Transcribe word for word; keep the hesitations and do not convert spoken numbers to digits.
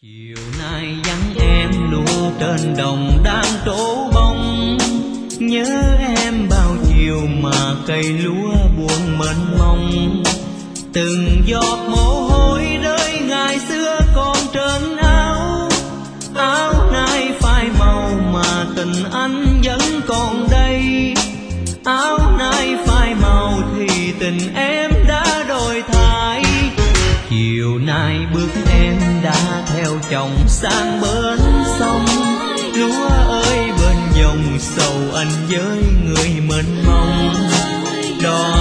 Chiều nay vắng em lúa trên đồng đang trổ bông, nhớ em bao chiều mà cây lúa buồn mênh mông. Từng giọt mồ hôi rơi ngày xưa còn trên áo, áo nay phai màu mà tình anh vẫn còn đây. Áo nay phai màu thì tình em đã đổi thay. Chiều nay bước em đã theo chồng sang bên sông, lúa ơi bên dòng sầu anh với người mênh mông. Đò